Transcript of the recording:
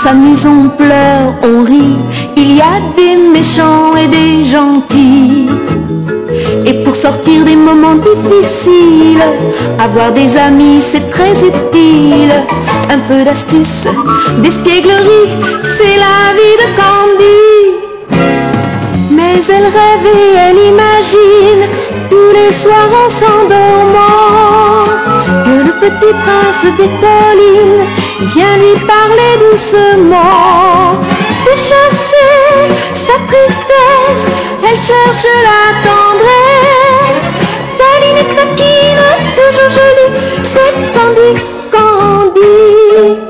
s'amuse, on pleure, on rit. Il y a des méchants et des gentils. Et pour sortir des moments difficiles, avoir des amis c'est très utile. Un peu d'astuce, d'espièglerie, c'est la vie de Candy. Mais elle rêve et elle imagine tous les soirs en s'endormant que le petit prince des collines vient lui parler doucement. Pour chasser sa tristesse, elle cherche la tendresse. Pauline est taquine, toujours jolie, c'est Candy, Candy.